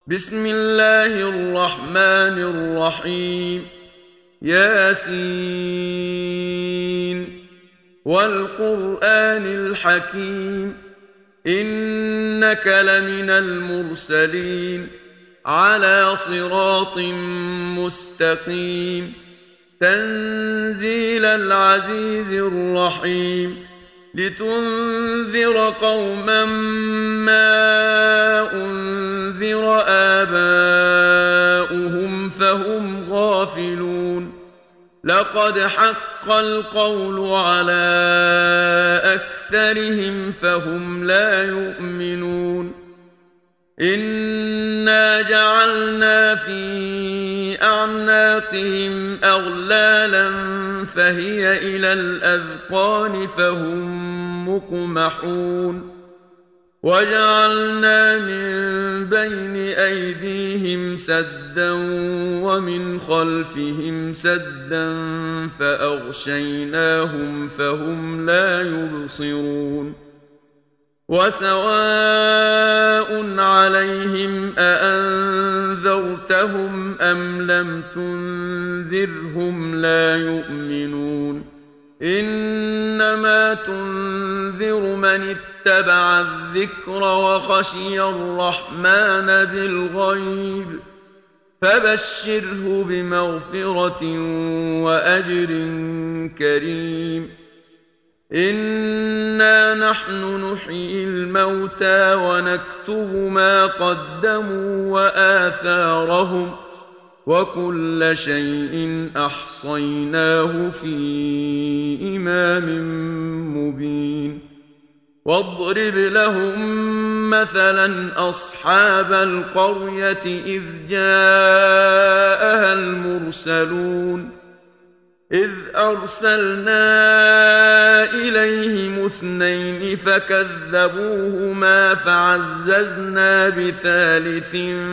بسم الله الرحمن الرحيم. ياسين والقرآن الحكيم إنك لمن المرسلين على صراط مستقيم تنزيل العزيز الرحيم لتنذر قوما ما أنذر آباؤهم فهم غافلون. لقد حق القول على أكثرهم فهم لا يؤمنون. إنا جعلنا في أعناقهم أغلالا فهي إلى الأذقان فهم مقمحون. وجعلنا من بين أيديهم سدا ومن خلفهم سدا فأغشيناهم فهم لا يبصرون. وسواء عليهم أأنذرتهم أم لم تنذرهم لا يؤمنون. إنما تنذر من اتبع الذكر وخشي الرحمن بالغيب فبشره بمغفرة وأجر كريم. إنا نحن نحيي الموتى ونكتب ما قدموا وآثارهم وكل شيء أحصيناه في إمام مبين. واضرب لهم مثلا أصحاب القرية إذ جاءها المرسلون إذ أرسلنا إليهم اثنين فكذبوهما فعززنا بثالث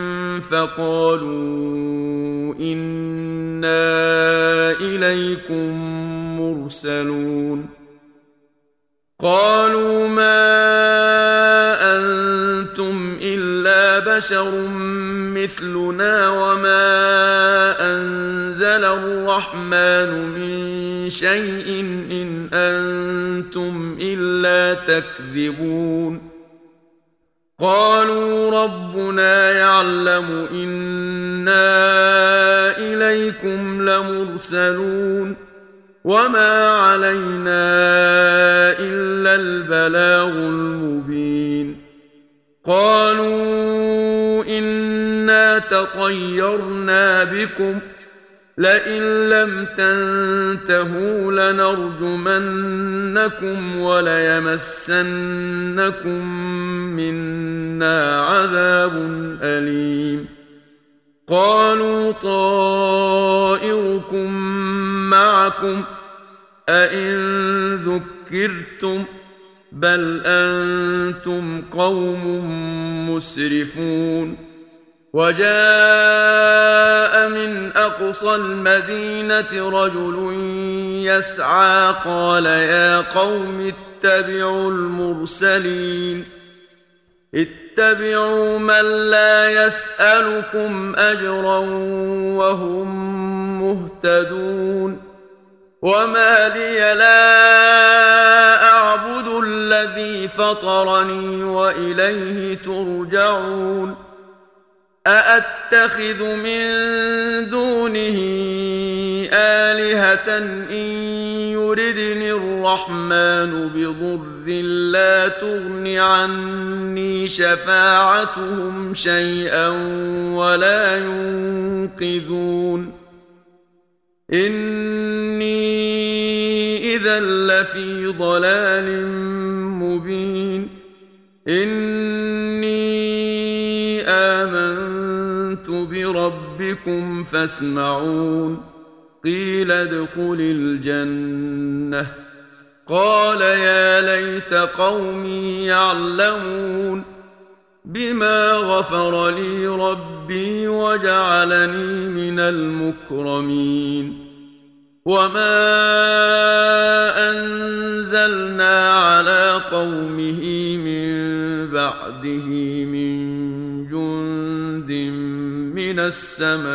فقالوا إنا إليكم مرسلون. قالوا ما أنتم إلا بشر مثلنا وما أنزل الرحمن من شيء إن أنتم إلا تكذبون. قالوا ربنا يعلم إنا إليكم لمرسلون وما علينا إلا البلاغ المبين. قالوا إنا تطيرنا بكم لئن لم تنتهوا لنرجمنكم وليمسنكم منا عذاب أليم. قالوا طائركم معكم أئن ذكرتم بل أنتم قوم مسرفون. وجاء من أقصى المدينة رجل يسعى قال يا قوم اتبعوا المرسلين اتبعوا من لا يسألكم أجرا وهم مهتدون. وما لي لا أعبد الذي فطرني وإليه ترجعون. أأتخذ من دونه آلهة إن يردني الرحمن بضر لا تغن عني شفاعتهم شيئا ولا ينقذون. إني إذا لفي ضلال مبين. إني آمنت بربكم فاسمعون. قيل ادخل الجنة قال يا ليت قومي يعلمون بما غفر لي ربي وجعلني من المكرمين. وما أنزلنا على قومه من بعده من جند جند من السماء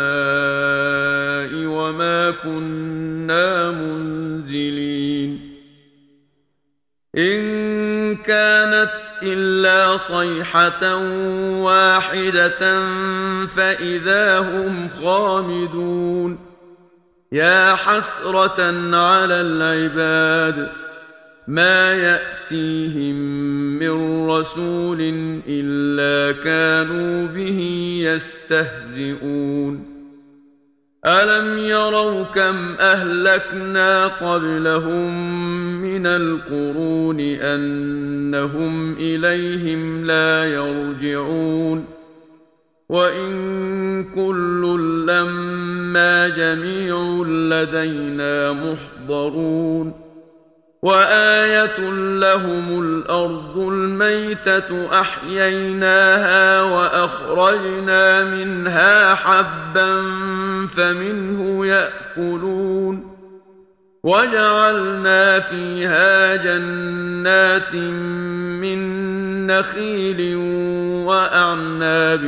وما كنا منزلين إن كانت إلا صيحة واحدة فإذا هم خامدون يا حسرة على العباد ما يأتيهم من رسول إلا كانوا به يستهزئون ألم يروا كم أهلكنا قبلهم من القرون أنهم إليهم لا يرجعون وإن كل لما جميع لدينا محضرون وآية لهم الأرض الميتة أحييناها وأخرجنا منها حبا فمنه يأكلون وجعلنا فيها جنات من نخيل وأعناب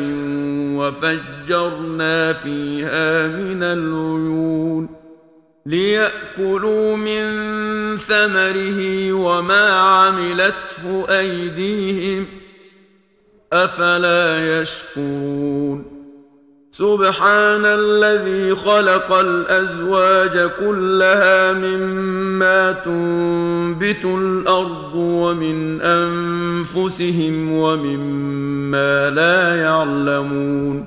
وفجرنا فيها من العيون ليأكلوا من ثمره وما عملته أيديهم أفلا يشكرون سبحان الذي خلق الأزواج كلها مما تنبت الأرض ومن أنفسهم ومما لا يعلمون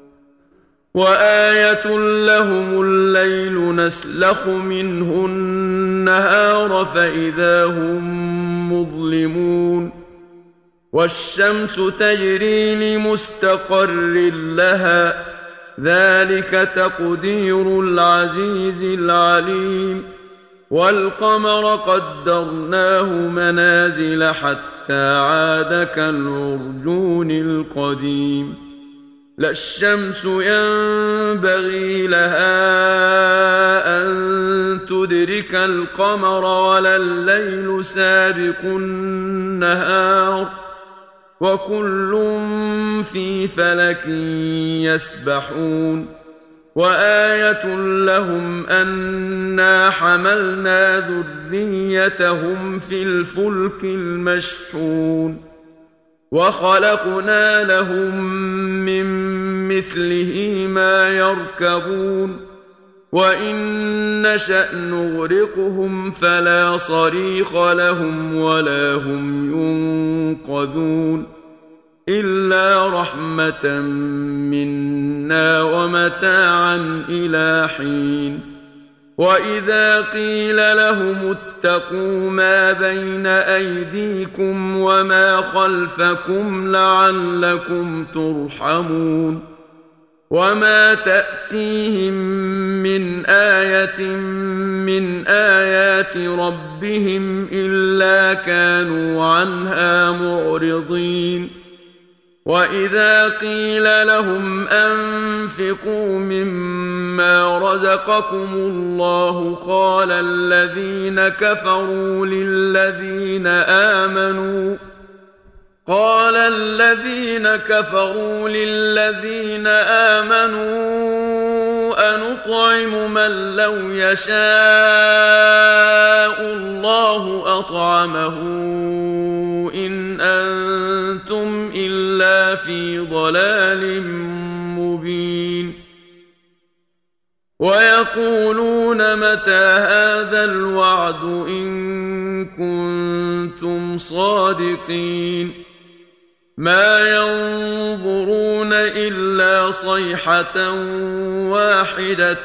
وآية لهم الليل نسلخ منه النهار فإذا هم مظلمون والشمس تجري لمستقر لها ذلك تقدير العزيز العليم والقمر قدرناه منازل حتى عاد كالعرجون القديم لا الشمس ينبغي لها أن تدرك القمر ولا الليل سابق النهار وكل في فلك يسبحون وآية لهم أنا حملنا ذريتهم في الفلك المشحون وخلقنا لهم من مثله ما يركبون وإن نشأ نغرقهم فلا صريخ لهم ولا هم ينقذون إلا رحمة منا ومتاعا إلى حين وإذا قيل لهم اتقوا ما بين أيديكم وما خلفكم لعلكم ترحمون وما تأتيهم من آية من آيات ربهم إلا كانوا عنها معرضين وإذا قيل لهم أنفقوا مما رزقكم الله قال الذين كفروا للذين آمنوا أنطعم من لو يشاء الله أطعمه إن أنتم إلا في ضلال مبين ويقولون متى هذا الوعد إن كنتم صادقين ما ينظرون إلا صيحة واحدة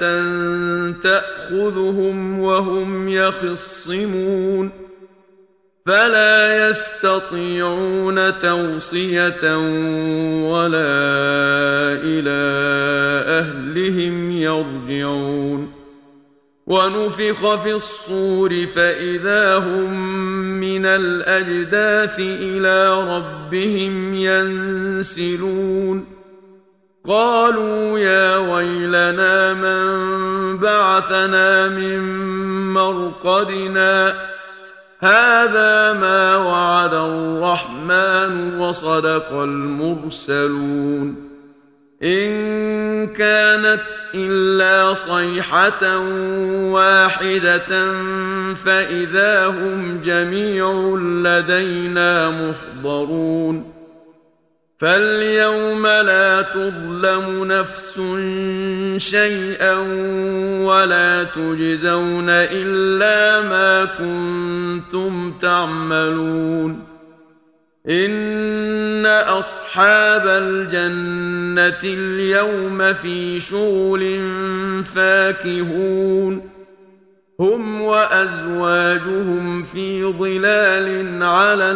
تأخذهم وهم يخصمون فلا يستطيعون توصية ولا إلى أهلهم يرجعون ونفخ في الصور فإذا هم من الأجداث إلى ربهم ينسلون قالوا يا ويلنا من بعثنا من مرقدنا هذا ما وعد الرحمن وصدق المرسلون إن كانت إلا صيحة واحدة فإذا هم جميع لدينا محضرون فاليوم لا تظلم نفس شيئا ولا تجزون إلا ما كنتم تعملون إن أصحاب الجنة اليوم في شغل فاكهون هم وأزواجهم في ظلال على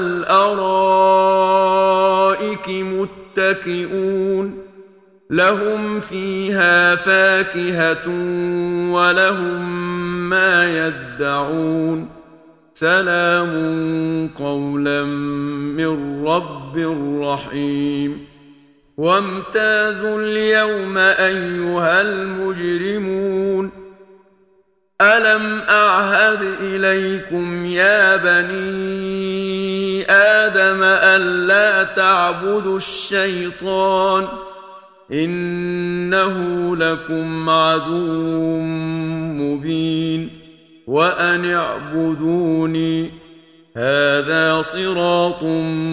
الأرائك متكئون لهم فيها فاكهة ولهم ما يدعون سلام قولا من رب رحيم وامتازوا اليوم أيها المجرمون ألم أعهد إليكم يا بني آدم ألا تعبدوا الشيطان إنه لكم عدو مبين وأن اعبدوني هذا صراط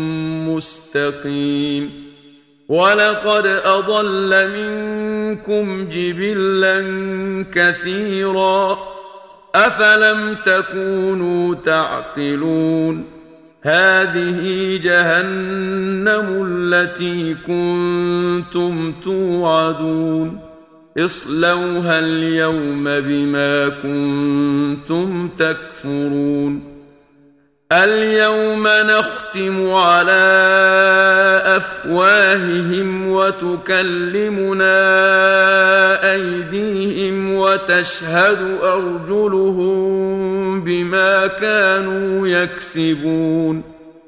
مستقيم ولقد أضل منكم جبلا كثيرا أفلم تكونوا تعقلون هذه جهنم التي كنتم توعدون اصلوها اليوم بما كنتم تكفرون اليوم نختم على أفواههم وتكلمنا أيديهم وتشهد أرجلهم بما كانوا يكسبون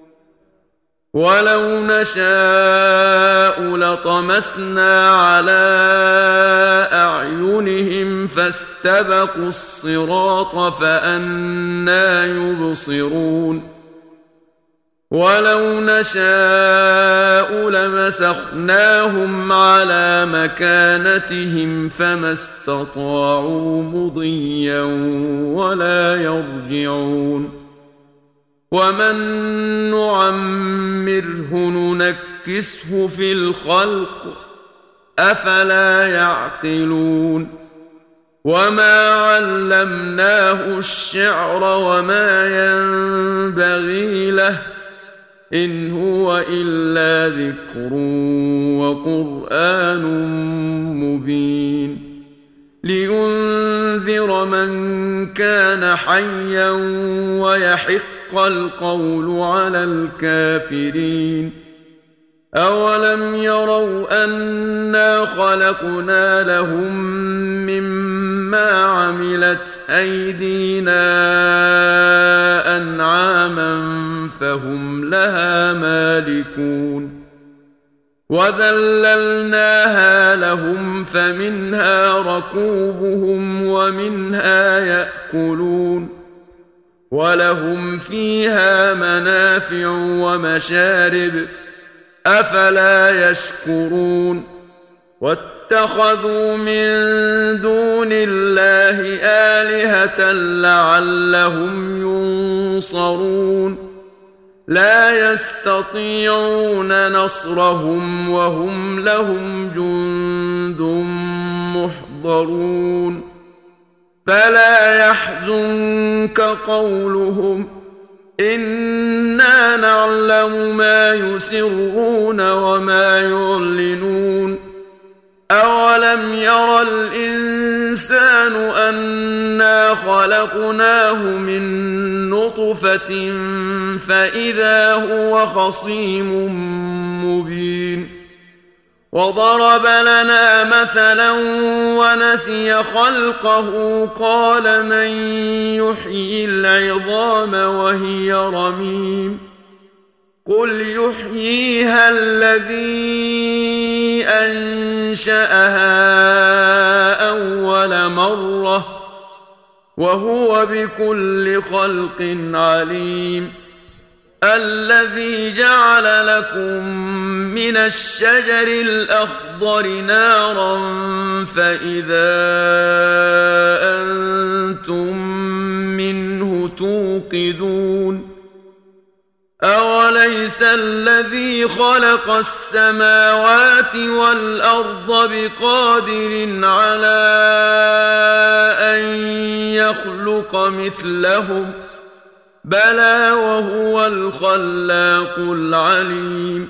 ولو نشاء لطمسنا على أعينهم فاستبقوا الصراط فأنى يبصرون ولو نشاء لمسخناهم على مكانتهم فما استطاعوا مضيا ولا يرجعون ومن نعمره ننكسه في الخلق أفلا يعقلون وما علمناه الشعر وما ينبغي له إن هو إلا ذكر وقرآن مبين لينذر من كان حيا ويحق القول على الكافرين أولم يروا أنا خلقنا لهم مما عملت أيدينا أنعاما فهم لها مالكون وذللناها لهم فمنها ركوبهم ومنها يأكلون ولهم فيها منافع ومشارب أفلا يشكرون واتخذوا من دون الله آلهة لعلهم ينصرون لا يستطيعون نصرهم وهم لهم جند محضرون فلا يحزنك قولهم إنا نعلم ما يسرون وما يعلنون أولم ير الإنسان أنا خلقناه من نطفة فإذا هو خصيم مبين وضرب لنا مثلا ونسي خلقه قال من يحيي العظام وهي رميم قل يحييها الذي أنشأها أول مرة وهو بكل خلق عليم الذي جعل لكم من الشجر الأخضر نارا فإذا أنتم منه توقدون أوليس الذي خلق السماوات والأرض بقادر على أن يخلق مثلهم بلى وهو الخلاق العليم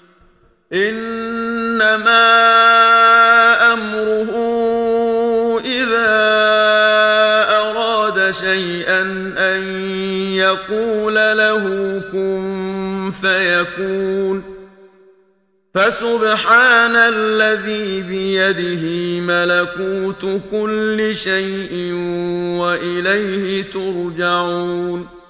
إنما أمره إذا أراد شيئا أن يقول له كن فيكون فسبحان الذي بيده ملكوت كل شيء وإليه ترجعون